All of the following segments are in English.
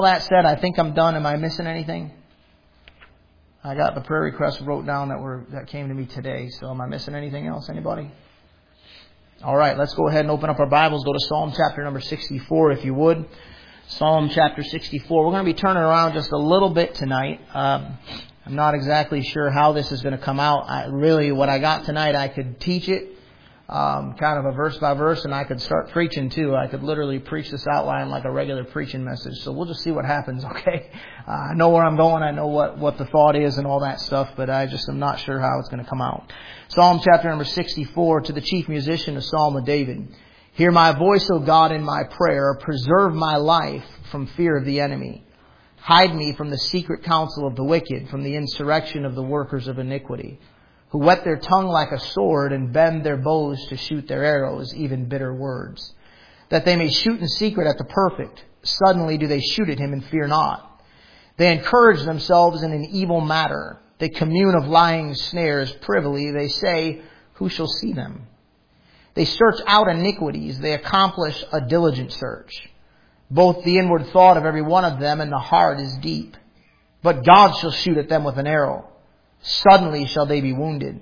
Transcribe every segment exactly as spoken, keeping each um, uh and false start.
All that said, I think I'm done. Am I missing anything? I got the prayer requests wrote down that were that came to me today. So am I missing anything else? Anybody? All right, let's go ahead and open up our Bibles. Go to Psalm chapter number sixty-four, if you would. Psalm chapter sixty-four. We're going to be turning around just a little bit tonight. Um, I'm not exactly sure how this is going to come out. I, really, what I got tonight, I could teach it um, kind of a verse by verse, and I could start preaching too. I could literally preach this outline like a regular preaching message. So we'll just see what happens, okay? Uh, I know where I'm going. I know what, what the thought is and all that stuff, but I just am not sure how it's going to come out. Psalm chapter number sixty-four, to the chief musician, a psalm of David. Hear my voice, O God, in my prayer. Preserve my life from fear of the enemy. Hide me from the secret counsel of the wicked, from the insurrection of the workers of iniquity, who whet their tongue like a sword and bend their bows to shoot their arrows, even bitter words. That they may shoot in secret at the perfect. Suddenly do they shoot at him and fear not. They encourage themselves in an evil matter. They commune of lying snares privily. They say, who shall see them? They search out iniquities. They accomplish a diligent search. Both the inward thought of every one of them and the heart is deep. But God shall shoot at them with an arrow. Suddenly shall they be wounded.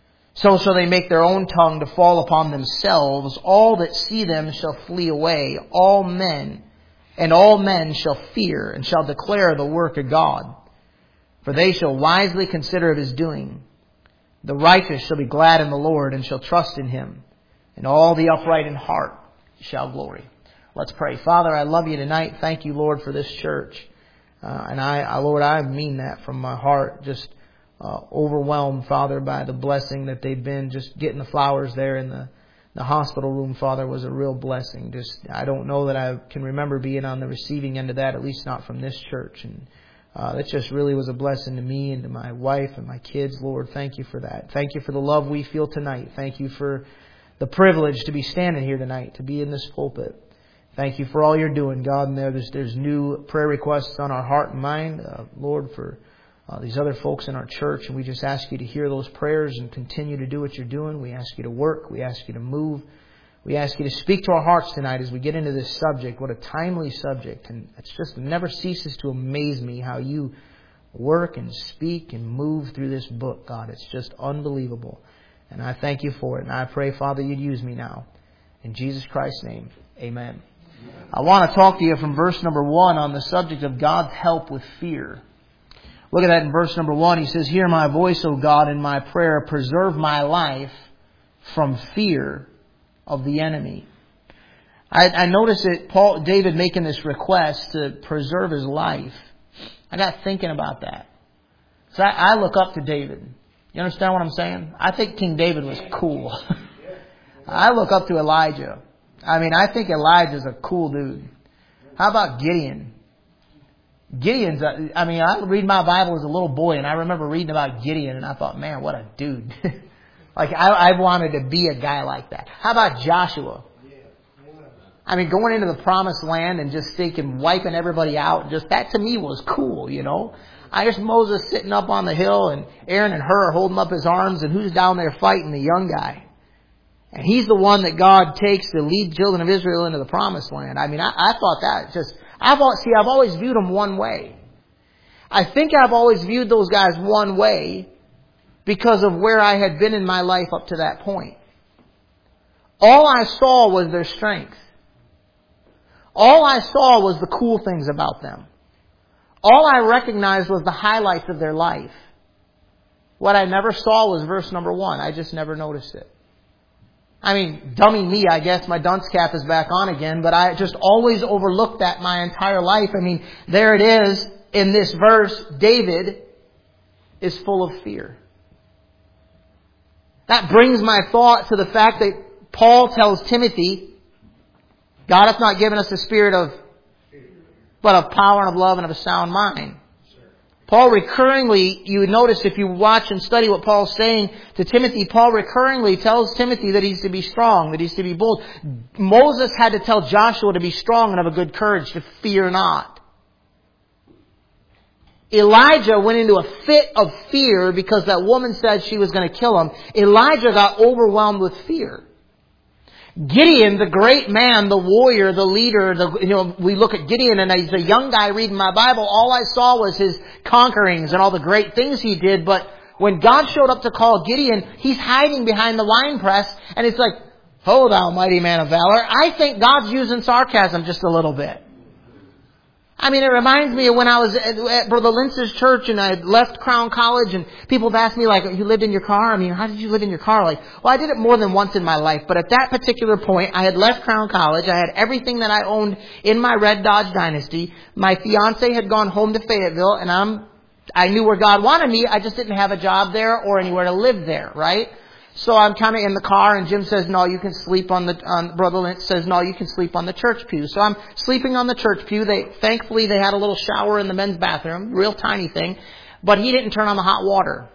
So shall they make their own tongue to fall upon themselves. All that see them shall flee away. All men and all men shall fear and shall declare the work of God. For they shall wisely consider of his doing. The righteous shall be glad in the Lord and shall trust in him. And all the upright in heart shall glory. Let's pray. Father, I love you tonight. Thank you, Lord, for this church. Uh, and I, I, Lord, I mean that from my heart. Just uh, overwhelmed, Father, by the blessing that they've been. Just getting the flowers there in the, the hospital room, Father, was a real blessing. Just I don't know that I can remember being on the receiving end of that, at least not from this church. And uh, that just really was a blessing to me and to my wife and my kids. Lord, thank you for that. Thank you for the love we feel tonight. Thank you for the privilege to be standing here tonight, to be in this pulpit. Thank you for all you're doing, God. And there, there's, there's new prayer requests on our heart and mind, uh, Lord, for uh, these other folks in our church. And we just ask you to hear those prayers and continue to do what you're doing. We ask you to work. We ask you to move. We ask you to speak to our hearts tonight as we get into this subject. What a timely subject. And it's just it never ceases to amaze me how you work and speak and move through this book, God. It's just unbelievable. And I thank you for it. And I pray, Father, you'd use me now. In Jesus Christ's name, amen. I want to talk to you from verse number one on the subject of God's help with fear. Look at that in verse number one. He says, hear my voice, O God, in my prayer. Preserve my life from fear of the enemy. I, I noticed that Paul, David making this request to preserve his life. I got thinking about that. So I, I look up to David. You understand what I'm saying? I think King David was cool. I look up to Elijah. I mean, I think Elijah's a cool dude. How about Gideon? Gideon's, a, I mean, I read my Bible as a little boy, and I remember reading about Gideon, and I thought, man, what a dude. Like, I, I wanted to be a guy like that. How about Joshua? I mean, going into the promised land and just thinking, wiping everybody out, just that to me was cool, you know. I just Moses sitting up on the hill, and Aaron and Hur holding up his arms, and who's down there fighting? The young guy. And he's the one that God takes to lead the children of Israel into the promised land. I mean, I, I thought that just, I've always, see, I've always viewed them one way. I think I've always viewed those guys one way because of where I had been in my life up to that point. All I saw was their strength. All I saw was the cool things about them. All I recognized was the highlights of their life. What I never saw was verse number one. I just never noticed it. I mean, dummy me, I guess. My dunce cap is back on again. But I just always overlooked that my entire life. I mean, there it is in this verse. David is full of fear. That brings my thought to the fact that Paul tells Timothy, God hath not given us the spirit of, but of power and of love and of a sound mind. Paul recurringly, you would notice if you watch and study what Paul's saying to Timothy, Paul recurringly tells Timothy that he's to be strong, that he's to be bold. Moses had to tell Joshua to be strong and of a good courage, to fear not. Elijah went into a fit of fear because that woman said she was going to kill him. Elijah got overwhelmed with fear. Gideon, the great man, the warrior, the leader, the, you know, we look at Gideon and he's a young guy reading my Bible. All I saw was his conquerings and all the great things he did. But when God showed up to call Gideon, he's hiding behind the wine press. And it's like, "Ho thou mighty man of valor." I think God's using sarcasm just a little bit. I mean, it reminds me of when I was at, at Brother Lintz's church and I had left Crown College and people have asked me, like, "You lived in your car?" I mean, how did you live in your car? Like, well, I did it more than once in my life. But at that particular point, I had left Crown College. I had everything that I owned in my red Dodge Dynasty. My fiance had gone home to Fayetteville and I'm, I knew where God wanted me. I just didn't have a job there or anywhere to live there, right? So I'm kind of in the car and Jim says, "No, you can sleep on the, on, Brother Lynch says, "No, you can sleep on the church pew." So I'm sleeping on the church pew. They, thankfully they had a little shower in the men's bathroom, real tiny thing, but he didn't turn on the hot water.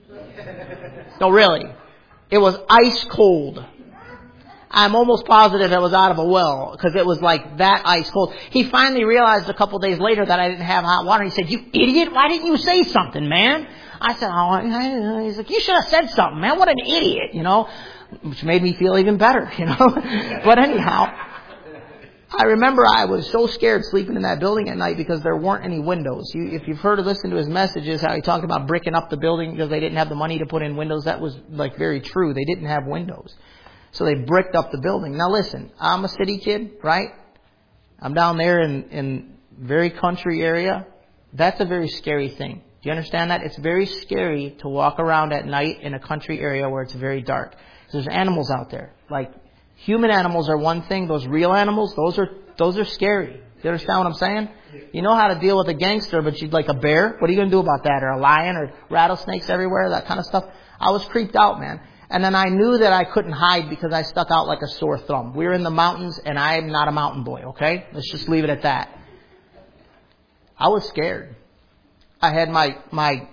No, really. It was ice cold. I'm almost positive it was out of a well because it was like that ice cold. He finally realized a couple days later that I didn't have hot water. He said, "You idiot, why didn't you say something, man?" I said, "Oh," he's like, "You should have said something, man. What an idiot," you know, which made me feel even better, you know. But anyhow, I remember I was so scared sleeping in that building at night because there weren't any windows. You, if you've heard or listened to his messages, how he talked about bricking up the building because they didn't have the money to put in windows, that was like very true. They didn't have windows. So they bricked up the building. Now listen, I'm a city kid, right? I'm down there in, in very country area. That's a very scary thing. Do you understand that? It's very scary to walk around at night in a country area where it's very dark. There's animals out there. Like, human animals are one thing. Those real animals, those are those are scary. You understand what I'm saying? You know how to deal with a gangster, but you'd like a bear? What are you going to do about that? Or a lion or rattlesnakes everywhere, that kind of stuff. I was creeped out, man. And then I knew that I couldn't hide because I stuck out like a sore thumb. We were in the mountains and I'm not a mountain boy, okay? Let's just leave it at that. I was scared. I had my my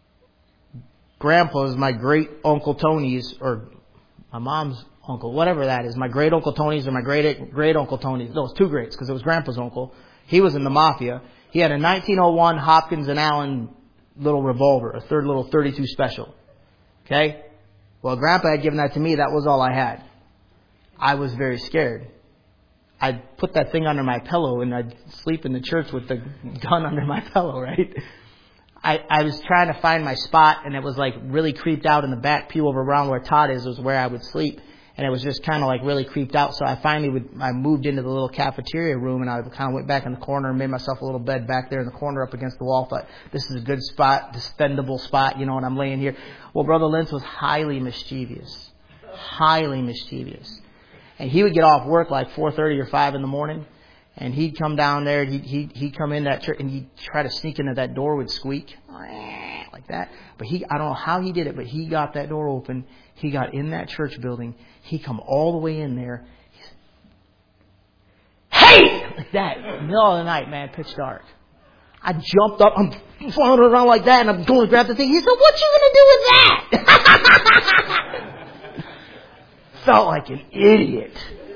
grandpa's, my great Uncle Tony's, or my mom's uncle, whatever that is, my great Uncle Tony's or my great great Uncle Tony's. Those two greats because it was Grandpa's uncle. He was in the mafia. He had a nineteen oh one Hopkins and Allen little revolver, a third little thirty-two special. Okay? Well, Grandpa had given that to me. That was all I had. I was very scared. I'd put that thing under my pillow and I'd sleep in the church with the gun under my pillow, right? I, I was trying to find my spot and it was like really creeped out in the back pew over around where Todd is was where I would sleep. And it was just kind of like really creeped out. So I finally would, I moved into the little cafeteria room and I kind of went back in the corner and made myself a little bed back there in the corner up against the wall. Thought, this is a good spot, this defendable spot, you know, and I'm laying here. Well, Brother Lentz was highly mischievous. Highly mischievous. And he would get off work like four thirty or five in the morning. And he'd come down there, and he'd, he'd, he'd come in that church, and he'd try to sneak into that door would squeak, like that. But he, I don't know how he did it, but he got that door open. He got in that church building. He come all the way in there. He said, "Hey!" Like that. Middle of the night, man, pitch dark. I jumped up, I'm flying around like that, and I'm going to grab the thing. He said, "What you going to do with that?" Felt like an idiot.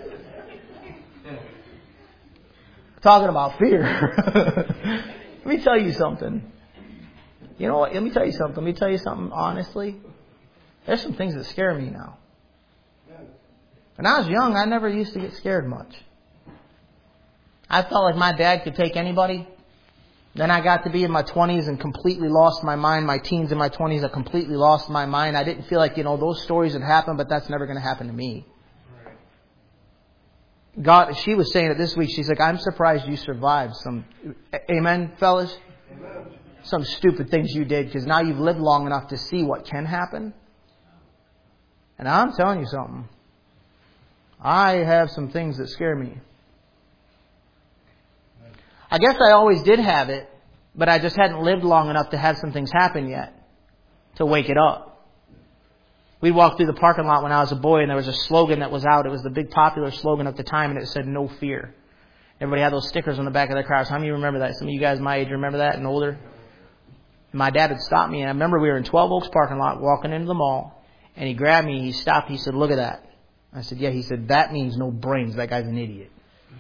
Talking about fear. Let me tell you something. You know what? Let me tell you something. Let me tell you something honestly. There's some things that scare me now. When I was young, I never used to get scared much. I felt like my dad could take anybody. Then I got to be in my twenties and completely lost my mind. My teens and my twenties, I completely lost my mind. I didn't feel like, you know, those stories would happen, but that's never going to happen to me. God, she was saying it this week. She's like, "I'm surprised you survived some." Amen, fellas? Amen. Some stupid things you did, because now you've lived long enough to see what can happen. And I'm telling you something. I have some things that scare me. I guess I always did have it, but I just hadn't lived long enough to have some things happen yet to wake it up. We walked through the parking lot when I was a boy, and there was a slogan that was out. It was the big popular slogan at the time, and it said, "No fear." Everybody had those stickers on the back of their cars. How many of you remember that? Some of you guys my age remember that and older? My dad had stopped me, and I remember we were in Twelve Oaks parking lot walking into the mall, and he grabbed me, he stopped, he said, "Look at that." I said, "Yeah." He said, "That means no brains. That guy's an idiot."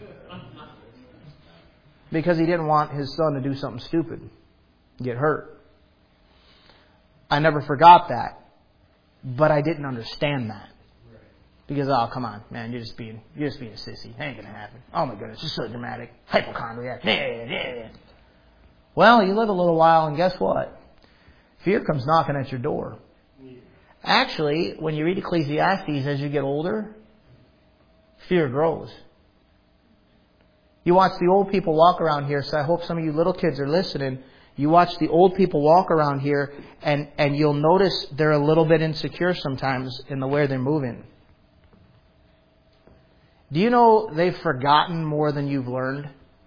Because he didn't want his son to do something stupid, get hurt. I never forgot that. But I didn't understand that. Because, oh, come on, man, you're just being, you're just being a sissy. It ain't going to happen. Oh, my goodness, it's so dramatic. Hypochondriac. Yeah, yeah. Well, you live a little while, and guess what? Fear comes knocking at your door. Actually, when you read Ecclesiastes, as you get older, fear grows. You watch the old people walk around here, so I hope some of you little kids are listening. You watch the old people walk around here, and, and you'll notice they're a little bit insecure sometimes in the way they're moving. Do you know they've forgotten more than you've learned?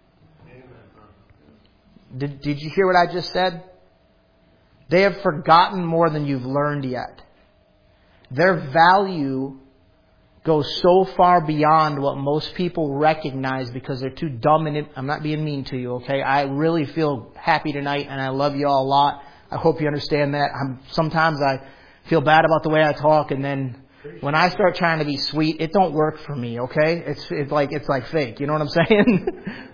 Did, did you hear what I just said? They have forgotten more than you've learned yet. Their value goes so far beyond what most people recognize because they're too dumb. And I'm not being mean to you, okay? I really feel happy tonight, and I love you all a lot. I hope you understand that. I'm, sometimes I feel bad about the way I talk, and then when I start trying to be sweet, it don't work for me, okay? It's, it's like it's like fake. You know what I'm saying?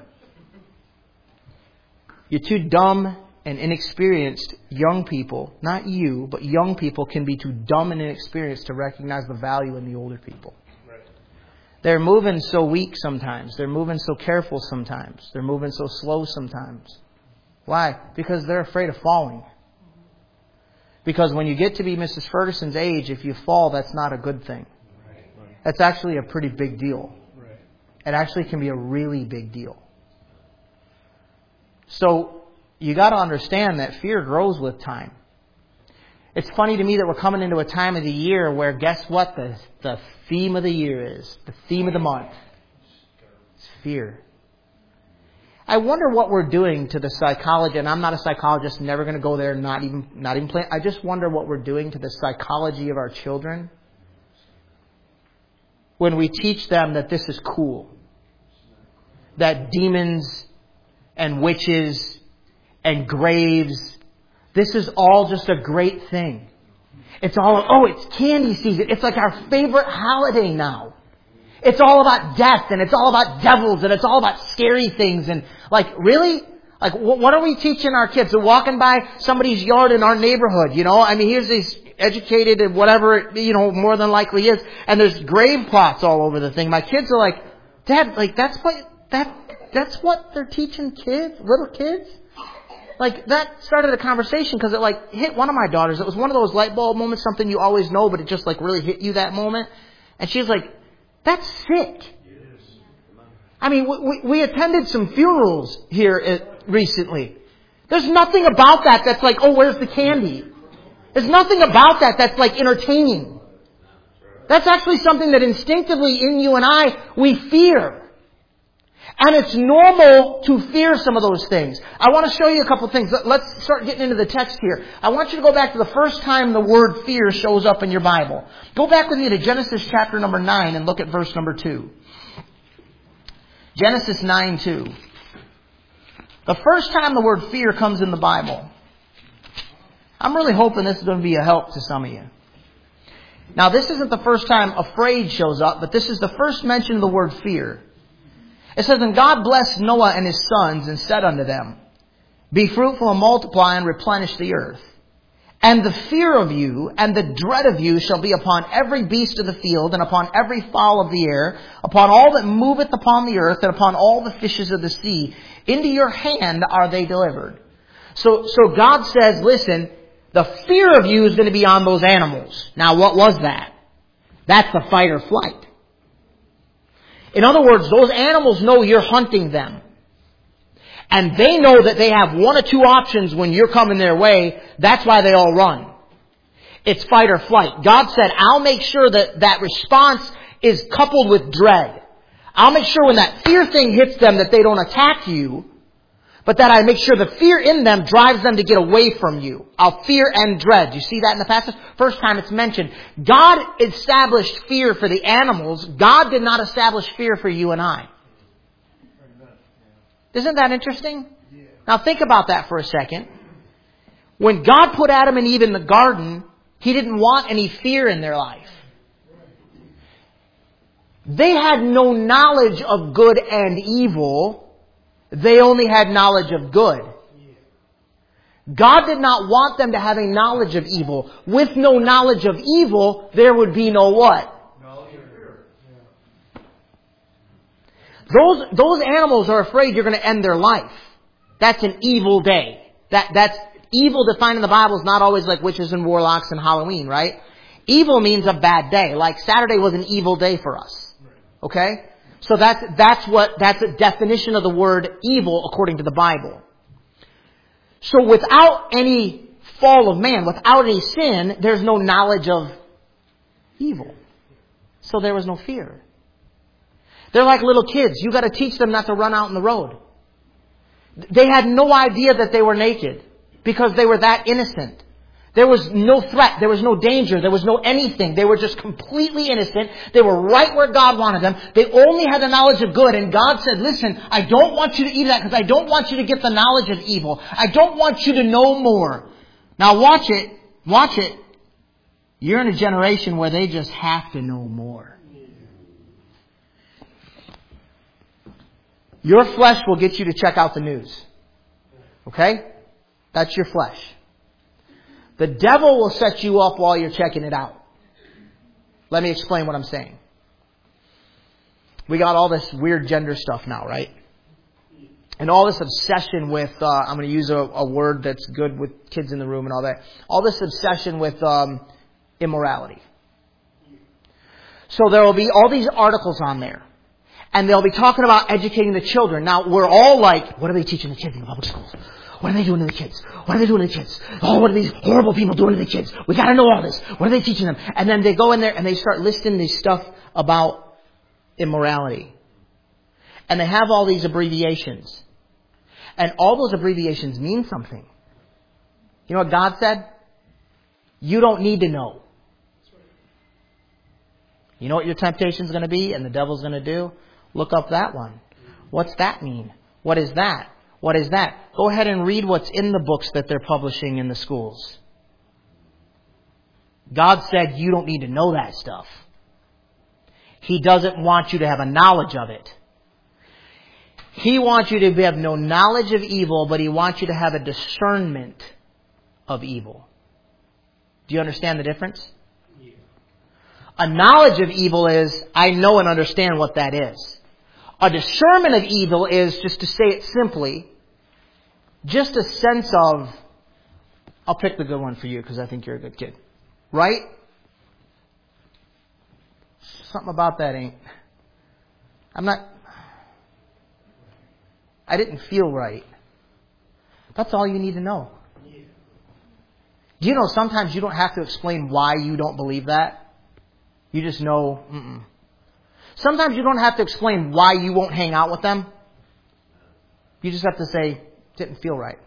You're too dumb and inexperienced. Young people, not you, but young people can be too dumb and inexperienced to recognize the value in the older people. Right. They're moving so weak sometimes. They're moving so careful sometimes. They're moving so slow sometimes. Why? Because they're afraid of falling. Because when you get to be Missus Ferguson's age, if you fall, that's not a good thing. Right. That's actually a pretty big deal. Right. It actually can be a really big deal. So you got to understand that fear grows with time. It's funny to me that we're coming into a time of the year where, guess what the, the theme of the year is? The theme of the month. It's fear. I wonder what we're doing to the psychology, and I'm not a psychologist, never going to go there, not even not even plan. I just wonder what we're doing to the psychology of our children when we teach them that this is cool. That demons and witches and graves, this is all just a great thing. It's all, oh, it's candy season. It's like our favorite holiday now. It's all about death, and it's all about devils, and it's all about scary things. And like, really? Like, what are we teaching our kids? They're walking by somebody's yard in our neighborhood, you know? I mean, here's these educated and whatever, it, you know, more than likely is. And there's grave plots all over the thing. My kids are like, Dad, like, that's what, that, that's what they're teaching kids, little kids? Like, that started a conversation because it, like, hit one of my daughters. It was one of those light bulb moments, something you always know, but it just, like, really hit you that moment. And she was like, that's sick. I mean, we, we attended some funerals here at, recently. There's nothing about that that's like, oh, where's the candy? There's nothing about that that's, like, entertaining. That's actually something that instinctively in you and I, we fear. And it's normal to fear some of those things. I want to show you a couple of things. Let's start getting into the text here. I want you to go back to the first time the word fear shows up in your Bible. Go back with me to Genesis chapter number nine and look at verse number two. Genesis nine two. The first time the word fear comes in the Bible. I'm really hoping this is going to be a help to some of you. Now, this isn't the first time afraid shows up, but this is the first mention of the word fear. It says, and God blessed Noah and his sons and said unto them, be fruitful and multiply and replenish the earth. And the fear of you and the dread of you shall be upon every beast of the field and upon every fowl of the air, upon all that moveth upon the earth and upon all the fishes of the sea. Into your hand are they delivered. So, so God says, listen, the fear of you is going to be on those animals. Now, what was that? That's the fight or flight. In other words, those animals know you're hunting them. And they know that they have one or two options when you're coming their way. That's why they all run. It's fight or flight. God said, I'll make sure that that response is coupled with dread. I'll make sure when that fear thing hits them that they don't attack you, but that I make sure the fear in them drives them to get away from you. I'll fear and dread. You see that in the passage? First time it's mentioned. God established fear for the animals. God did not establish fear for you and I. Isn't that interesting? Now think about that for a second. When God put Adam and Eve in the garden, He didn't want any fear in their life. They had no knowledge of good and evil. They only had knowledge of good. God did not want them to have a knowledge of evil. With no knowledge of evil, there would be no what? Those, those animals are afraid you're going to end their life. That's an evil day. That, that's evil defined in the Bible is not always like witches and warlocks and Halloween, right? Evil means a bad day. Like Saturday was an evil day for us. Okay? So that's, that's what, that's a definition of the word evil according to the Bible. So without any fall of man, without any sin, there's no knowledge of evil. So there was no fear. They're like little kids. You got to teach them not to run out in the road. They had no idea that they were naked because they were that innocent. There was no threat. There was no danger. There was no anything. They were just completely innocent. They were right where God wanted them. They only had the knowledge of good. And God said, listen, I don't want you to eat that because I don't want you to get the knowledge of evil. I don't want you to know more. Now watch it. Watch it. You're in a generation where they just have to know more. Your flesh will get you to check out the news. Okay? That's your flesh. The devil will set you up while you're checking it out. Let me explain what I'm saying. We got all this weird gender stuff now, right? And all this obsession with, uh, I'm going to use a, a word that's good with kids in the room and all that. All this obsession with um, immorality. So there will be all these articles on there. And they'll be talking about educating the children. Now, we're all like, what are they teaching the kids in the public schools? What are they doing to the kids? What are they doing to the kids? Oh, what are these horrible people doing to the kids? We got to know all this. What are they teaching them? And then they go in there and they start listing this stuff about immorality. And they have all these abbreviations. And all those abbreviations mean something. You know what God said? You don't need to know. You know what your temptation is going to be and the devil's going to do? Look up that one. What's that mean? What is that? What is that? Go ahead and read what's in the books that they're publishing in the schools. God said you don't need to know that stuff. He doesn't want you to have a knowledge of it. He wants you to have no knowledge of evil, but He wants you to have a discernment of evil. Do you understand the difference? Yeah. A knowledge of evil is, I know and understand what that is. A discernment of evil is, just to say it simply, just a sense of, I'll pick the good one for you because I think you're a good kid. Right? Something about that ain't. I'm not. I didn't feel right. That's all you need to know. Do you know sometimes you don't have to explain why you don't believe that? You just know, mm-mm. Sometimes you don't have to explain why you won't hang out with them. You just have to say, didn't feel right.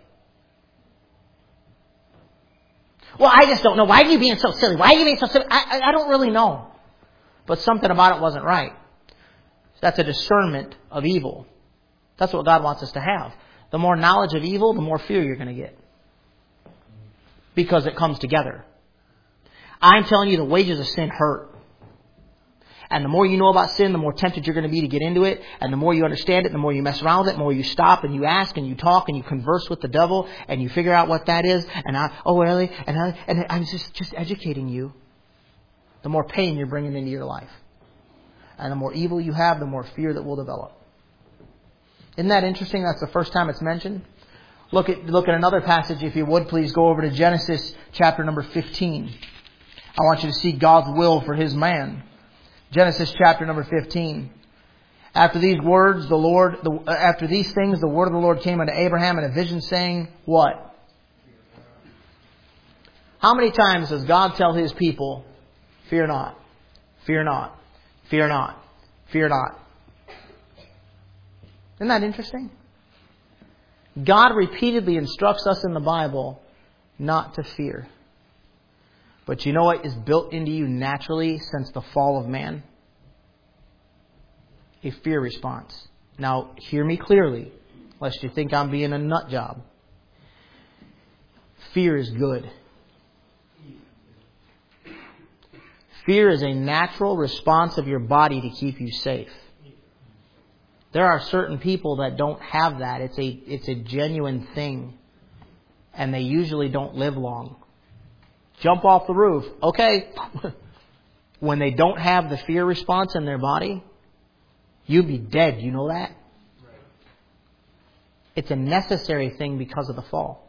Well, I just don't know. Why are you being so silly? Why are you being so silly? I, I, I don't really know. But something about it wasn't right. That's a discernment of evil. That's what God wants us to have. The more knowledge of evil, the more fear you're going to get. Because it comes together. I'm telling you, the wages of sin hurt. And the more you know about sin, the more tempted you're going to be to get into it. And the more you understand it, the more you mess around with it, the more you stop and you ask and you talk and you converse with the devil and you figure out what that is. And I, oh, really? And, I, and I'm just, just educating you. The more pain you're bringing into your life. And the more evil you have, the more fear that will develop. Isn't that interesting? That's the first time it's mentioned. Look at, look at another passage, if you would. Please go over to Genesis chapter number fifteen. I want you to see God's will for His man. Genesis chapter number fifteen. After these words, the Lord, the, after these things, the word of the Lord came unto Abraham in a vision, saying, what? How many times does God tell His people, fear not, fear not, fear not, fear not? Isn't that interesting? God repeatedly instructs us in the Bible not to fear. But you know what is built into you naturally since the fall of man? A fear response. Now, hear me clearly, lest you think I'm being a nut job. Fear is good. Fear is a natural response of your body to keep you safe. There are certain people that don't have that. It's a, it's a genuine thing. And they usually don't live long. Jump off the roof. Okay. When they don't have the fear response in their body, you'd be dead. You know that? It's a necessary thing because of the fall.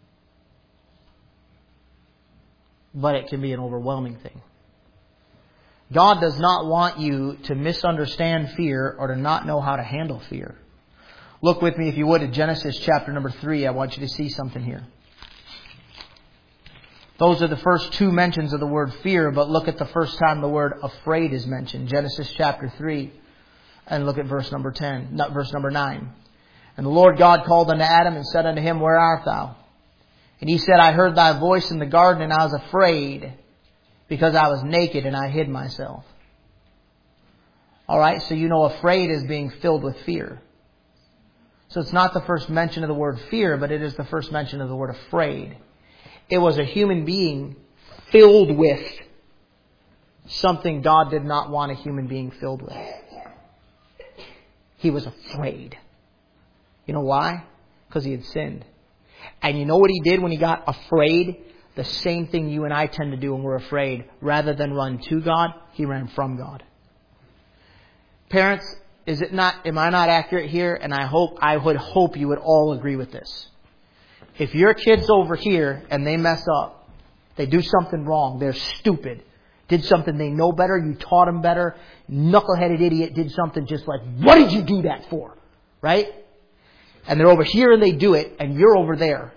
But it can be an overwhelming thing. God does not want you to misunderstand fear or to not know how to handle fear. Look with me, if you would, at Genesis chapter number three. I want you to see something here. Those are the first two mentions of the word fear, but look at the first time the word afraid is mentioned. Genesis chapter three. And look at verse number ten, not verse number nine. And the Lord God called unto Adam and said unto him, Where art thou? And he said, I heard thy voice in the garden, and I was afraid, because I was naked and I hid myself. All right, so you know afraid is being filled with fear. So it's not the first mention of the word fear, but it is the first mention of the word afraid. It was a human being filled with something God did not want a human being filled with. He was afraid. You know why? Because he had sinned. And you know what he did when he got afraid? The same thing you and I tend to do when we're afraid. Rather than run to God, he ran from God. Parents, is it not, am I not accurate here? And I hope, I would hope you would all agree with this. If your kid's over here and they mess up, they do something wrong, they're stupid, did something they know better, you taught them better, knuckleheaded idiot did something just like, what did you do that for? Right? And they're over here and they do it, and you're over there.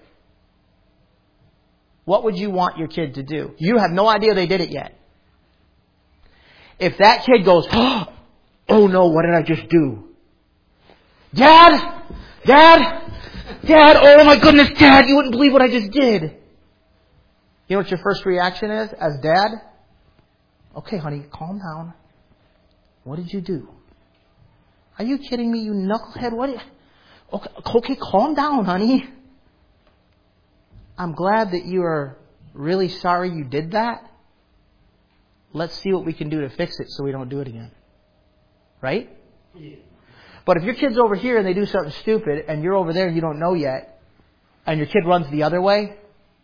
What would you want your kid to do? You have no idea they did it yet. If that kid goes, oh no, what did I just do? Dad! Dad! Dad! Oh my goodness, Dad! You wouldn't believe what I just did. You know what your first reaction is as dad? Okay, honey, calm down. What did you do? Are you kidding me, you knucklehead? What? Did you... Okay, okay, calm down, honey. I'm glad that you are really sorry you did that. Let's see what we can do to fix it so we don't do it again. Right? Yeah. But if your kid's over here and they do something stupid and you're over there and you don't know yet, and your kid runs the other way,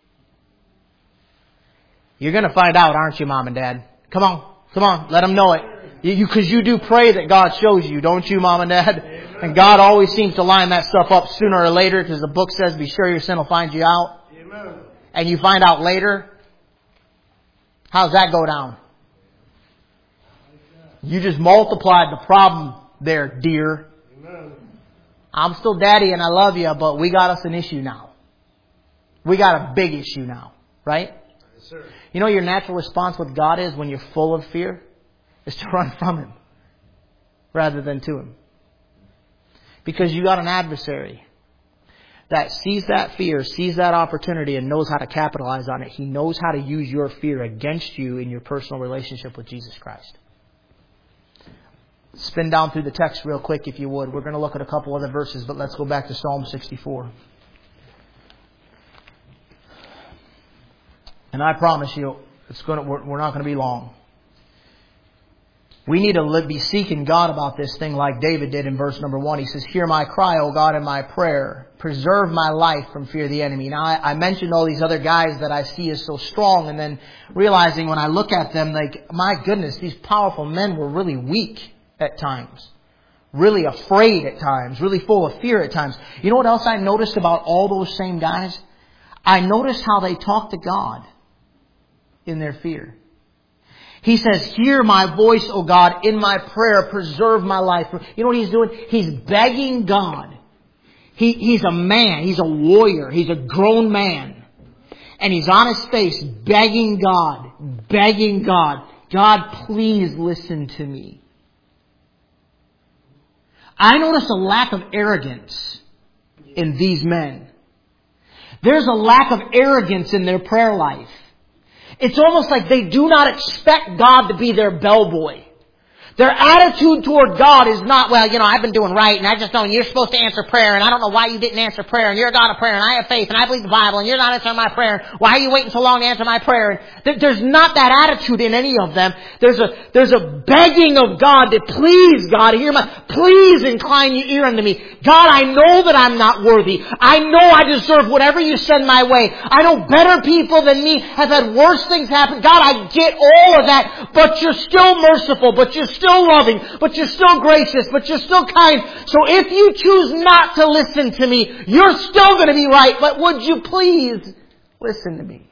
you're going to find out, aren't you, Mom and Dad? Come on, come on, let them know it. You, because you, you do pray that God shows you, don't you, Mom and Dad? Amen. And God always seems to line that stuff up sooner or later, because the book says, be sure your sin will find you out. Amen. And you find out later. How's that go down? You just multiplied the problem there, dear. Amen. I'm still daddy and I love you, but we got us an issue now. We got a big issue now, right? Yes, sir. You know your natural response with God is when you're full of fear? Is to run from Him rather than to Him. Because you got an adversary that sees that fear, sees that opportunity, and knows how to capitalize on it. He knows how to use your fear against you in your personal relationship with Jesus Christ. Spin down through the text real quick if you would. We're going to look at a couple other verses, but let's go back to Psalm sixty-four. And I promise you, it's going to, we're, we're not going to be long. We need to be seeking God about this thing like David did in verse number one. He says, hear my cry, O God, and my prayer. Preserve my life from fear of the enemy. Now, I, I mentioned all these other guys that I see as so strong, and then realizing when I look at them, like, my goodness, these powerful men were really weak at times. Really afraid at times. Really full of fear at times. You know what else I noticed about all those same guys? I noticed how they talked to God in their fear. He says, hear my voice, O God, in my prayer, preserve my life. You know what he's doing? He's begging God. He, he's a man. He's a warrior. He's a grown man. And he's on his face begging God, begging God, God, please listen to me. I notice a lack of arrogance in these men. There's a lack of arrogance in their prayer life. It's almost like they do not expect God to be their bellboy. Their attitude toward God is not, well, you know, I've been doing right, and I just know you're supposed to answer prayer, and I don't know why you didn't answer prayer, and you're a God of prayer, and I have faith, and I believe the Bible, and you're not answering my prayer. Why are you waiting so long to answer my prayer? And there's not that attitude in any of them. There's a there's a begging of God to please, God, hear my, please incline your ear unto me. God, I know that I'm not worthy. I know I deserve whatever you send my way. I know better people than me have had worse things happen. God, I get all of that, but you're still merciful, but you're still still loving, but you're still gracious, but you're still kind. So if you choose not to listen to me, you're still going to be right, but would you please listen to me?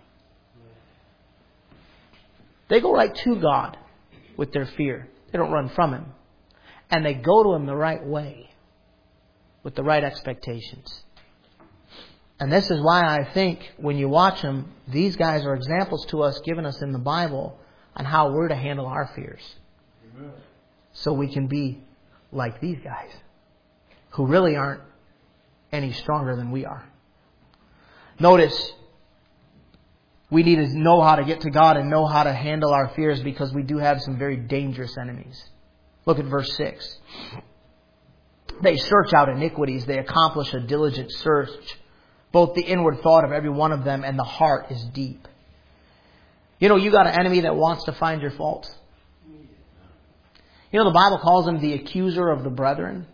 They go right to God with their fear. They don't run from Him. And they go to Him the right way, with the right expectations. And this is why I think when you watch them, these guys are examples to us given us in the Bible on how we're to handle our fears. Amen. So we can be like these guys who really aren't any stronger than we are. Notice, we need to know how to get to God and know how to handle our fears because we do have some very dangerous enemies. Look at verse six. They search out iniquities. They accomplish a diligent search. Both the inward thought of every one of them and the heart is deep. You know, you got an enemy that wants to find your faults. You know, the Bible calls him the accuser of the brethren.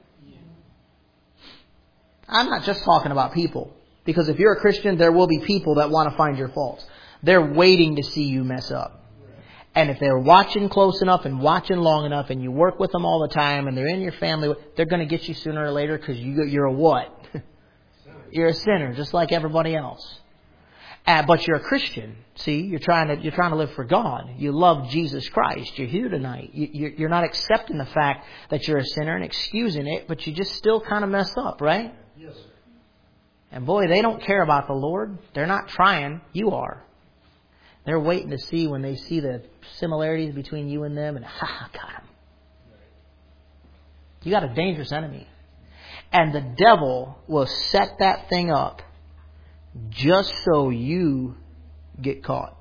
I'm not just talking about people. Because if you're a Christian, there will be people that want to find your faults. They're waiting to see you mess up. And if they're watching close enough and watching long enough and you work with them all the time and they're in your family, they're going to get you sooner or later because you, you're a what? You're a sinner, just like everybody else. Uh, but you're a Christian. See, you're trying to you're trying to live for God. You love Jesus Christ. You're here tonight. You, you're not accepting the fact that you're a sinner and excusing it, but you just still kind of mess up, right? Yes, sir. And boy, they don't care about the Lord. They're not trying. You are. They're waiting to see when they see the similarities between you and them, and ha, got him. You got a dangerous enemy. And the devil will set that thing up just so you get caught.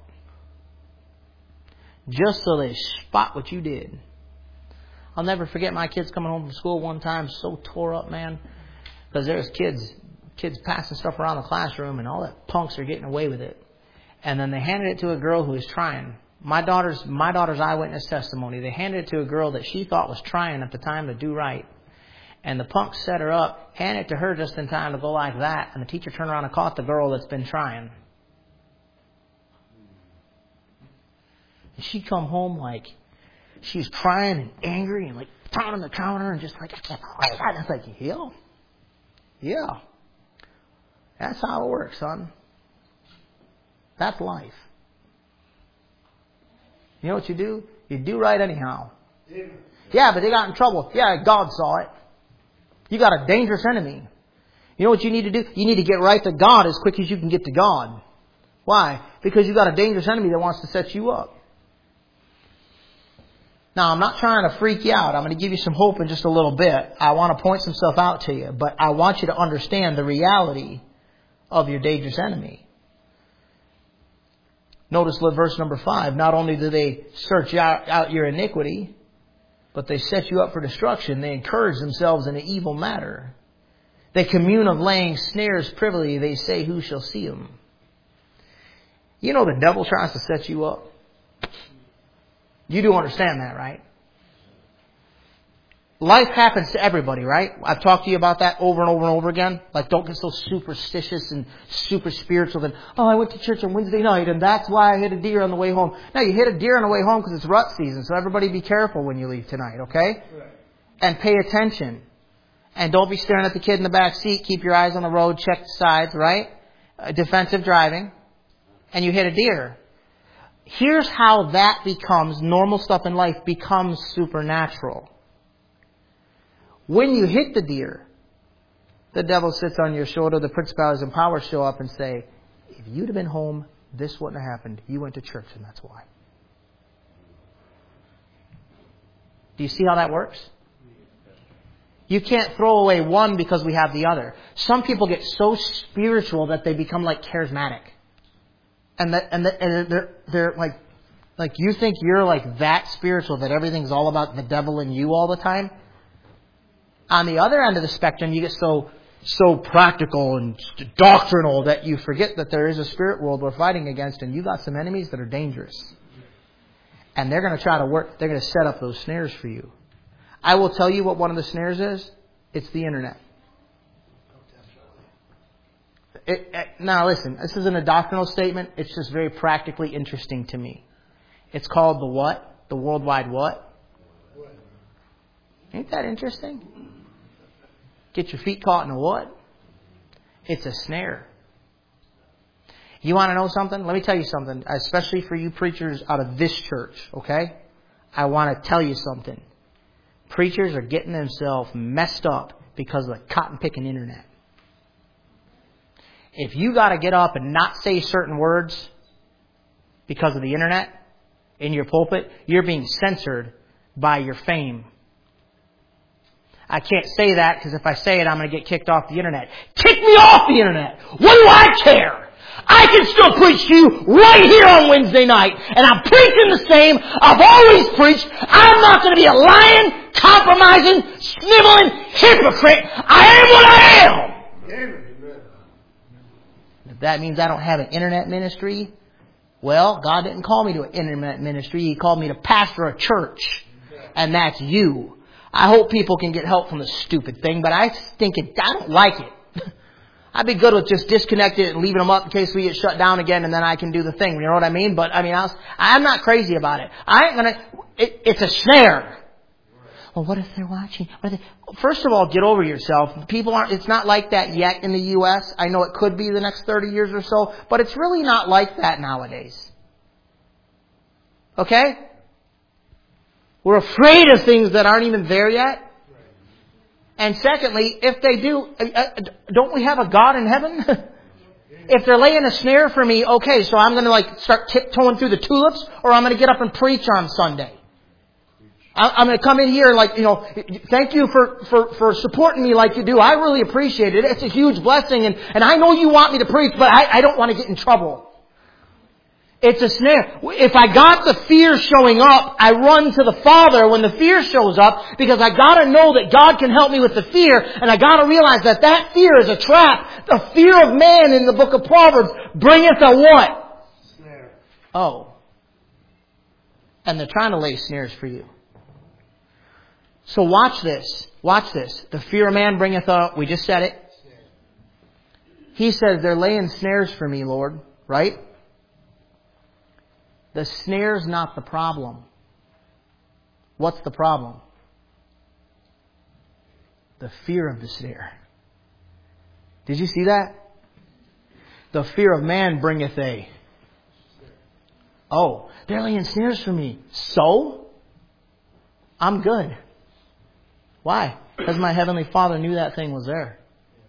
Just so they spot what you did. I'll never forget my kids coming home from school one time, so tore up, man. Because there's kids, kids passing stuff around the classroom and all that punks are getting away with it. And then they handed it to a girl who was trying. My daughter's, my daughter's eyewitness testimony. They handed it to a girl that she thought was trying at the time to do right. And the punk set her up, handed it to her just in time to go like that. And the teacher turned around and caught the girl that's been trying. And she come home like she was crying and angry and like pounding the counter and just like, I can't believe that. And it's like, yeah. Yeah. That's how it works, son. That's life. You know what you do? You do right anyhow. Yeah, but they got in trouble. Yeah, God saw it. You got a dangerous enemy. You know what you need to do? You need to get right to God as quick as you can get to God. Why? Because you got a dangerous enemy that wants to set you up. Now, I'm not trying to freak you out. I'm going to give you some hope in just a little bit. I want to point some stuff out to you. But I want you to understand the reality of your dangerous enemy. Notice verse number five. Not only do they search out, out your iniquity, but they set you up for destruction. They encourage themselves in an evil matter. They commune of laying snares privily. They say, who shall see them? You know the devil tries to set you up. You do understand that, right? Life happens to everybody, right? I've talked to you about that over and over and over again. Like, don't get so superstitious and super spiritual that, oh, I went to church on Wednesday night and that's why I hit a deer on the way home. No, you hit a deer on the way home because it's rut season. So everybody be careful when you leave tonight, okay? Right. And pay attention. And don't be staring at the kid in the back seat. Keep your eyes on the road. Check the sides, right? Uh, defensive driving. And you hit a deer. Here's how that becomes, normal stuff in life becomes supernatural. When you hit the deer, the devil sits on your shoulder, the principalities and powers show up and say, if you'd have been home, this wouldn't have happened. You went to church and that's why. Do you see how that works? You can't throw away one because we have the other. Some people get so spiritual that they become like charismatic. And that, and, that, and they're, they're like, like you think you're like that spiritual that everything's all about the devil and you all the time. On the other end of the spectrum, you get so so practical and doctrinal that you forget that there is a spirit world we're fighting against, and you got some enemies that are dangerous. And they're going to try to work, they're going to set up those snares for you. I will tell you what one of the snares is. It's the internet. It, it, now listen, this isn't a doctrinal statement. It's just very practically interesting to me. It's called the what? The worldwide what? Ain't that interesting? Get your feet caught in a what? It's a snare. You want to know something? Let me tell you something, especially for you preachers out of this church, okay? I want to tell you something. Preachers are getting themselves messed up because of the cotton-picking internet. If you got to get up and not say certain words because of the internet in your pulpit, you're being censored by your fame. I can't say that because if I say it, I'm going to get kicked off the internet. Kick me off the internet! What do I care? I can still preach to you right here on Wednesday night. And I'm preaching the same. I've always preached. I'm not going to be a lying, compromising, sniveling hypocrite. I am what I am. Amen. If that means I don't have an internet ministry, well, God didn't call me to an internet ministry. He called me to pastor a church. And that's you. I hope people can get help from the stupid thing, but I think it, I don't like it. I'd be good with just disconnecting it and leaving them up in case we get shut down again, and then I can do the thing. You know what I mean? But I mean, I was, I'm not crazy about it. I ain't gonna. It, it's a snare. Well, what if they're watching? What if they, first of all, get over yourself. People aren't. It's not like that yet in the U S. I know it could be the next thirty years or so, but it's really not like that nowadays. Okay? We're afraid of things that aren't even there yet. And secondly, if they do, don't we have a God in heaven? If they're laying a snare for me, okay, so I'm going to like start tiptoeing through the tulips, or I'm going to get up and preach on Sunday. I'm going to come in here like, you know, thank you for, for, for supporting me like you do. I really appreciate it. It's a huge blessing, and, and I know you want me to preach, but I, I don't want to get in trouble. It's a snare. If I got the fear showing up, I run to the Father when the fear shows up, because I got to know that God can help me with the fear, and I got to realize that that fear is a trap. The fear of man in the book of Proverbs bringeth a what? Snare. Oh. And they're trying to lay snares for you. So watch this. Watch this. The fear of man bringeth a, we just said it. He says they're laying snares for me, Lord. Right? The snare's not the problem. What's the problem? The fear of the snare. Did you see that? The fear of man bringeth a. Oh, they're laying snares for me. So? I'm good. Why? Because my Heavenly Father knew that thing was there.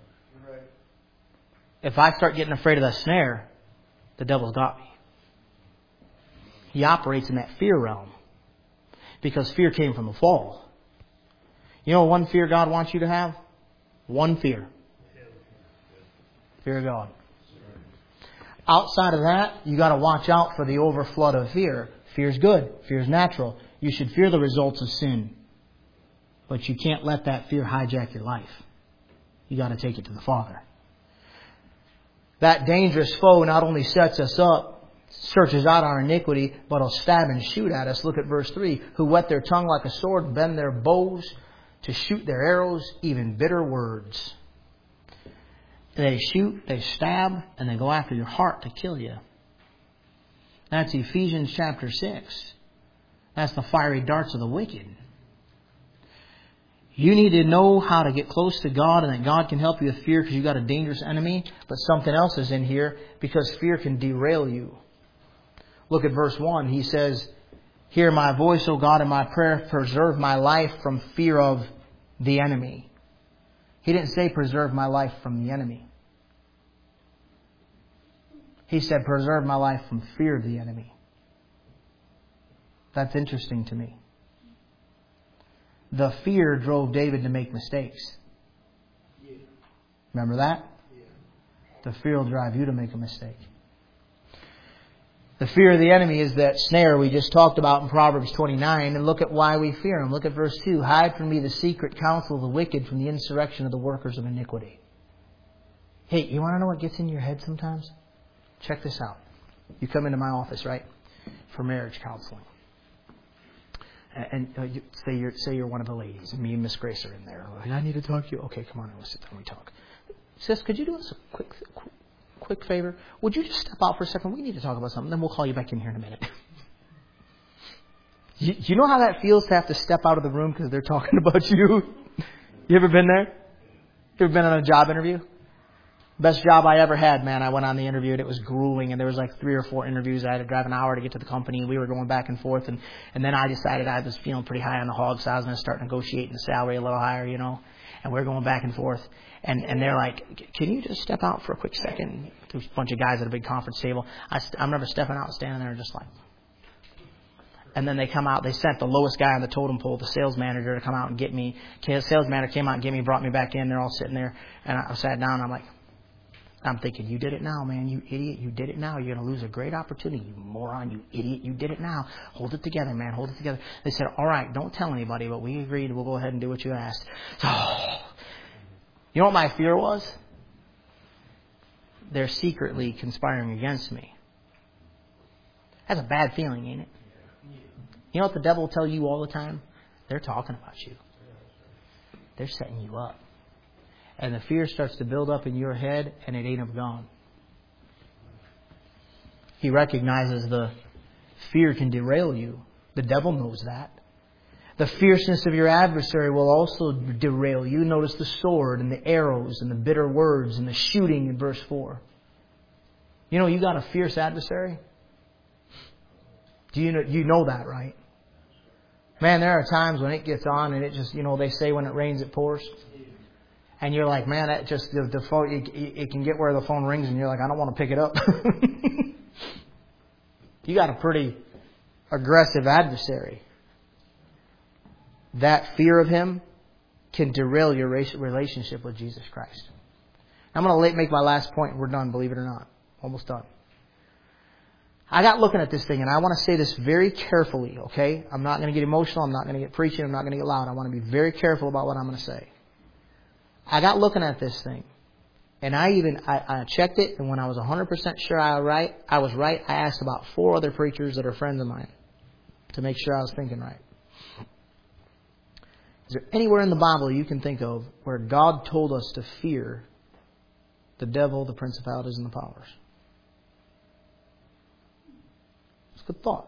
If I start getting afraid of that snare, the devil's got me. He operates in that fear realm. Because fear came from the fall. You know one fear God wants you to have? One fear. Fear of God. Outside of that, you got to watch out for the overflood of fear. Fear's good. Fear's natural. You should fear the results of sin. But you can't let that fear hijack your life. You got to take it to the Father. That dangerous foe not only sets us up, searches out our iniquity, but will stab and shoot at us. Look at verse three. Who whet their tongue like a sword, bend their bows to shoot their arrows, even bitter words. They shoot, they stab, and they go after your heart to kill you. That's Ephesians chapter six. That's the fiery darts of the wicked. You need to know how to get close to God, and that God can help you with fear, because you've got a dangerous enemy. But something else is in here, because fear can derail you. Look at verse one. He says, hear my voice, O God, in my prayer. Preserve my life from fear of the enemy. He didn't say preserve my life from the enemy. He said preserve my life from fear of the enemy. That's interesting to me. The fear drove David to make mistakes. Remember that? The fear will drive you to make a mistake. The fear of the enemy is that snare we just talked about in Proverbs twenty-nine. And look at why we fear him. Look at verse two. Hide from me the secret counsel of the wicked, from the insurrection of the workers of iniquity. Hey, you want to know what gets in your head sometimes? Check this out. You come into my office, right? For marriage counseling. And uh, you, say you're say you're one of the ladies, and me and Miss Grace are in there. I need to talk to you. Okay, come on, let's sit down and we talk. Sis, could you do us a quick, quick quick favor? Would you just step out for a second? We need to talk about something. Then we'll call you back in here in a minute. You, you know how that feels to have to step out of the room because they're talking about you? You ever been there? You ever been on a job interview? Best job I ever had, man. I went on the interview and it was grueling, and there was like three or four interviews. I had to drive an hour to get to the company, and we were going back and forth, and, and then I decided I was feeling pretty high on the hog, so I was going to start negotiating the salary a little higher, you know, and we we're going back and forth, and, and they're like, can you just step out for a quick second? There's a bunch of guys at a big conference table. I, st- I remember stepping out and standing there just like, and then they come out, they sent the lowest guy on the totem pole, the sales manager, to come out and get me. The sales manager came out and get me, brought me back in, they're all sitting there, and I sat down, and I'm like, I'm thinking, you did it now, man, you idiot, you did it now. You're going to lose a great opportunity, you moron, you idiot, you did it now. Hold it together, man, hold it together. They said, all right, don't tell anybody, but we agreed, we'll go ahead and do what you asked. So, you know what my fear was? They're secretly conspiring against me. That's a bad feeling, ain't it? You know what the devil will tell you all the time? They're talking about you. They're setting you up. And the fear starts to build up in your head, and it ain't of God. He recognizes the fear can derail you. The devil knows that. The fierceness of your adversary will also derail you. Notice the sword and the arrows and the bitter words and the shooting in verse four. You know, you got a fierce adversary. Do you know, you know that, right? Man, there are times when it gets on and it just, you know, they say when it rains, it pours. And you're like, man, that just, the, the phone, it, it can get where the phone rings and you're like, I don't want to pick it up. You got a pretty aggressive adversary. That fear of him can derail your relationship with Jesus Christ. I'm going to make my last point. We're done, believe it or not. Almost done. I got looking at this thing, and I want to say this very carefully, okay? I'm not going to get emotional. I'm not going to get preaching. I'm not going to get loud. I want to be very careful about what I'm going to say. I got looking at this thing, and I even I, I checked it, and when I was one hundred percent sure I was right, I was right. I asked about four other preachers that are friends of mine to make sure I was thinking right. Is there anywhere in the Bible you can think of where God told us to fear the devil, the principalities, and the powers? It's a good thought.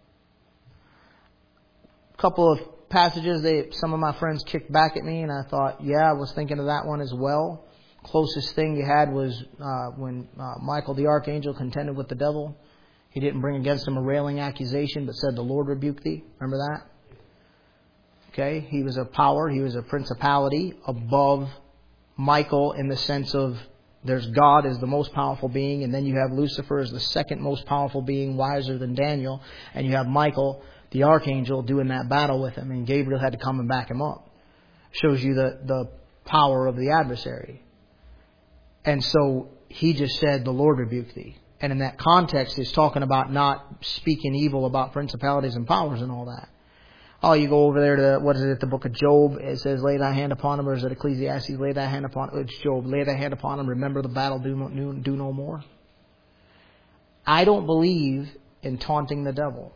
A couple of passages, they some of my friends kicked back at me, and I thought, yeah, I was thinking of that one as well. Closest thing you had was uh, when uh, Michael the archangel contended with the devil. He didn't bring against him a railing accusation, but said, the Lord rebuke thee. Remember that? Okay, he was a power, he was a principality above Michael in the sense of there's God as the most powerful being, and then you have Lucifer as the second most powerful being, wiser than Daniel, and you have Michael the archangel doing that battle with him, and Gabriel had to come and back him up. Shows you the, the power of the adversary. And so he just said, the Lord rebuke thee. And in that context, he's talking about not speaking evil about principalities and powers and all that. Oh, you go over there to, what is it, the book of Job. It says, lay thy hand upon him, or is it Ecclesiastes? Lay thy hand upon him. It's Job. Lay thy hand upon him. Remember the battle, do no, do no more. I don't believe in taunting the devil.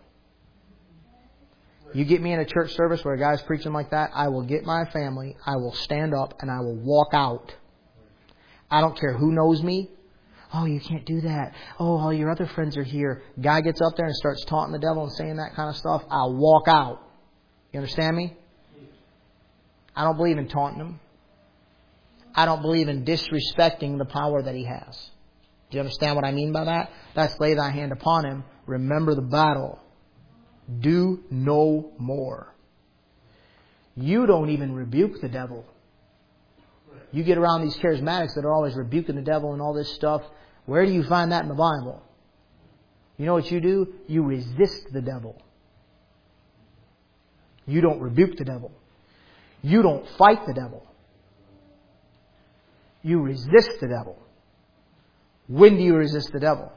You get me in a church service where a guy's preaching like that, I will get my family, I will stand up, and I will walk out. I don't care who knows me. Oh, you can't do that. Oh, all your other friends are here. Guy gets up there and starts taunting the devil and saying that kind of stuff. I'll walk out. You understand me? I don't believe in taunting him. I don't believe in disrespecting the power that he has. Do you understand what I mean by that? That's lay thy hand upon him. Remember the battle. Do no more. You don't even rebuke the devil. You get around these charismatics that are always rebuking the devil and all this stuff. Where do you find that in the Bible? You know what you do? You resist the devil. You don't rebuke the devil. You don't fight the devil. You resist the devil. When do you resist the devil?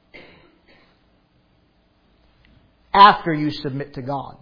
After you submit to God.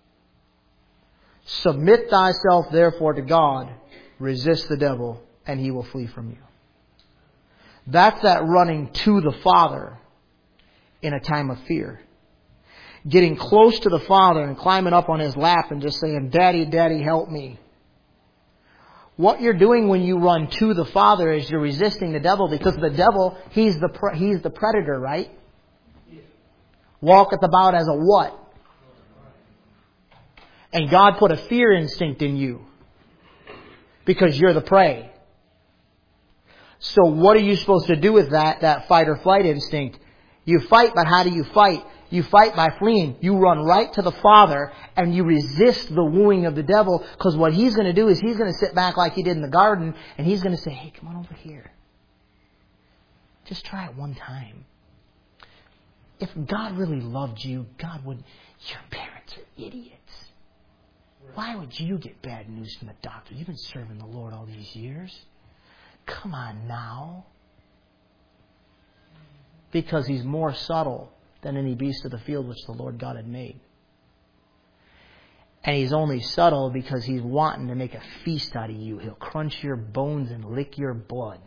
Submit thyself therefore to God, resist the devil, and he will flee from you. That's that running to the Father in a time of fear. Getting close to the Father and climbing up on His lap and just saying, Daddy, Daddy, help me. What you're doing when you run to the Father is you're resisting the devil, because the devil, he's the pre- he's the predator, right? Walketh about as a what? And God put a fear instinct in you. Because you're the prey. So what are you supposed to do with that, that fight or flight instinct? You fight, but how do you fight? You fight by fleeing. You run right to the Father and you resist the wooing of the devil, because what he's going to do is he's going to sit back like he did in the garden and he's going to say, hey, come on over here. Just try it one time. If God really loved you, God would... Your parents are idiots. Why would you get bad news from the doctor? You've been serving the Lord all these years. Come on now. Because He's more subtle than any beast of the field which the Lord God had made. And He's only subtle because He's wanting to make a feast out of you. He'll crunch your bones and lick your blood.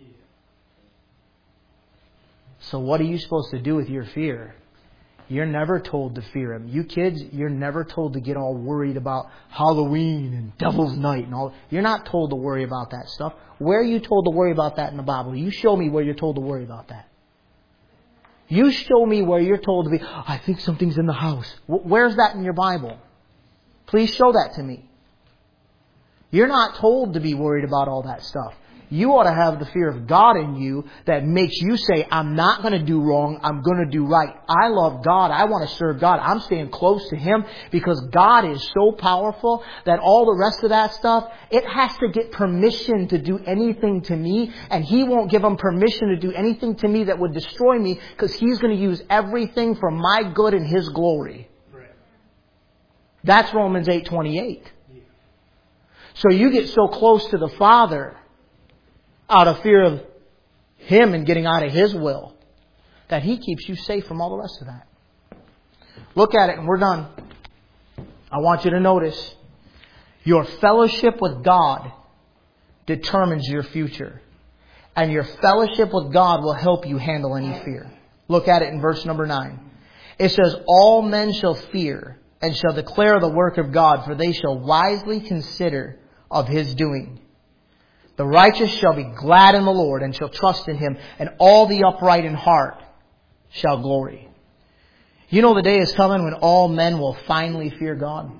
So what are you supposed to do with your fear? You're never told to fear Him. You kids, you're never told to get all worried about Halloween and Devil's Night and all. You're not told to worry about that stuff. Where are you told to worry about that in the Bible? You show me where you're told to worry about that. You show me where you're told to be, I think something's in the house. Where's that in your Bible? Please show that to me. You're not told to be worried about all that stuff. You ought to have the fear of God in you that makes you say, I'm not going to do wrong. I'm going to do right. I love God. I want to serve God. I'm staying close to Him because God is so powerful that all the rest of that stuff, it has to get permission to do anything to me. And He won't give them permission to do anything to me that would destroy me, because He's going to use everything for my good and His glory. That's Romans eight twenty-eight. So you get so close to the Father out of fear of Him and getting out of His will, that He keeps you safe from all the rest of that. Look at it and we're done. I want you to notice your fellowship with God determines your future. And your fellowship with God will help you handle any fear. Look at it in verse number nine. It says, all men shall fear and shall declare the work of God, for they shall wisely consider of His doing. The righteous shall be glad in the Lord and shall trust in Him, and all the upright in heart shall glory. You know the day is coming when all men will finally fear God.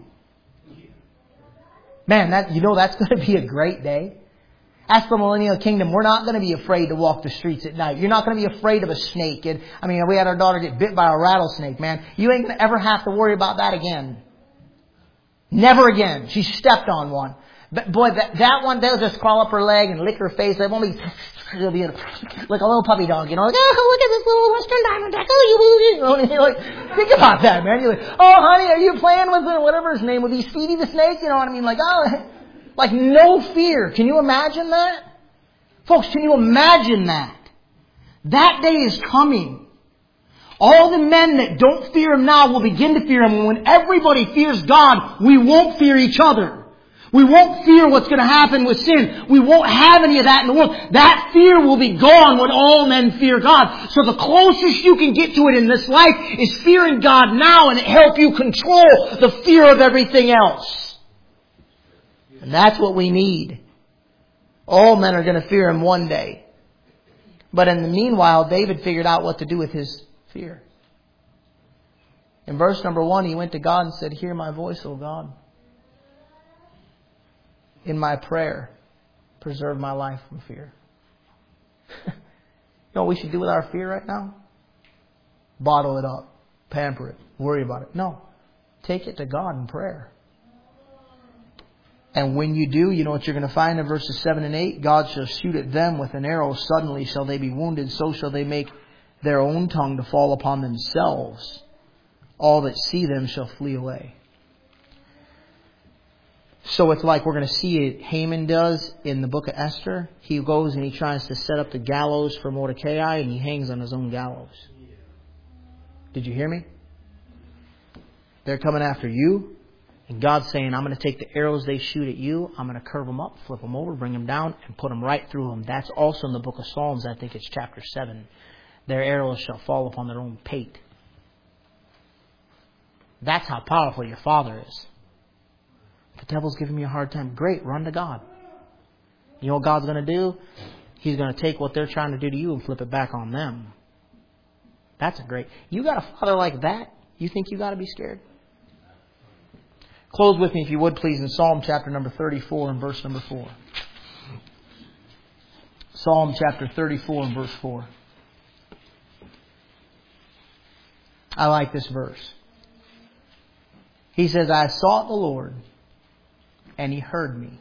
Man, that you know that's going to be a great day. That's the millennial kingdom. We're not going to be afraid to walk the streets at night. You're not going to be afraid of a snake. And I mean, we had our daughter get bit by a rattlesnake, man. You ain't going to ever have to worry about that again. Never again. She stepped on one. But boy, that, that one, they'll just crawl up her leg and lick her face. They won't be, it'll be like a little puppy dog, you know, like, oh, look at this little Western Diamondback. Oh, you, you know, you're like, think about that, man. You're like, oh, honey, are you playing with the, whatever his name would be, Speedy the Snake? You know what I mean? Like, oh, like no fear. Can you imagine that? Folks, can you imagine that? That day is coming. All the men that don't fear Him now will begin to fear Him. And when everybody fears God, we won't fear each other. We won't fear what's going to happen with sin. We won't have any of that in the world. That fear will be gone when all men fear God. So the closest you can get to it in this life is fearing God now, and it helps you control the fear of everything else. And that's what we need. All men are going to fear Him one day. But in the meanwhile, David figured out what to do with his fear. In verse number one, he went to God and said, hear my voice, O God. In my prayer, preserve my life from fear. You know what we should do with our fear right now? Bottle it up. Pamper it. Worry about it. No. Take it to God in prayer. And when you do, you know what you're going to find in verses seven and eight? God shall shoot at them with an arrow. Suddenly shall they be wounded. So shall they make their own tongue to fall upon themselves. All that see them shall flee away. So it's like we're going to see it. Haman does in the book of Esther. He goes and he tries to set up the gallows for Mordecai, and he hangs on his own gallows. Did you hear me? They're coming after you. And God's saying, I'm going to take the arrows they shoot at you. I'm going to curve them up, flip them over, bring them down, and put them right through them. That's also in the book of Psalms. I think it's chapter seven. Their arrows shall fall upon their own pate. That's how powerful your Father is. The devil's giving me a hard time. Great, run to God. You know what God's going to do? He's going to take what they're trying to do to you and flip it back on them. That's a great... You got a Father like that? You think you got to be scared? Close with me, if you would, please, in Psalm chapter number thirty-four and verse number four. Psalm chapter thirty-four and verse four. I like this verse. He says, I sought the Lord, and He heard me,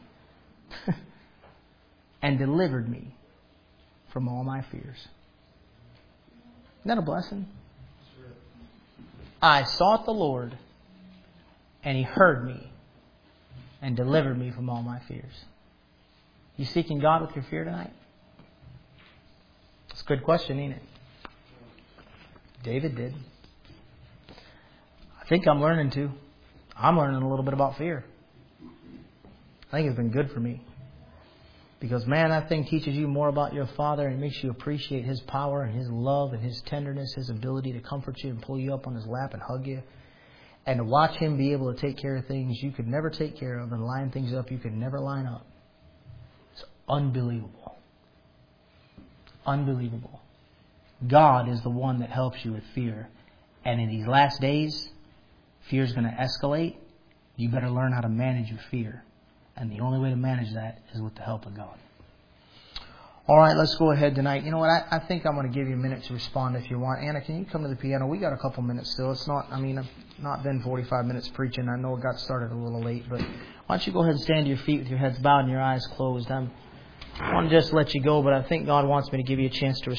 and delivered me from all my fears. Isn't that a blessing? I sought the Lord, and He heard me, and delivered me from all my fears. You seeking God with your fear tonight? It's a good question, ain't it? David did. I think I'm learning to. I'm learning a little bit about fear. I think it's been good for me. Because, man, that thing teaches you more about your Father and makes you appreciate His power and His love and His tenderness, His ability to comfort you and pull you up on His lap and hug you. And to watch Him be able to take care of things you could never take care of and line things up you could never line up. It's unbelievable. Unbelievable. God is the one that helps you with fear. And in these last days, fear is going to escalate. You better learn how to manage your fear. And the only way to manage that is with the help of God. All right, let's go ahead tonight. You know what? I, I think I'm going to give you a minute to respond if you want. Anna, can you come to the piano? We got a couple minutes still. It's not, I mean, I've not been forty-five minutes preaching. I know it got started a little late. But why don't you go ahead and stand to your feet with your heads bowed and your eyes closed. I'm, I want to just let you go, but I think God wants me to give you a chance to respond.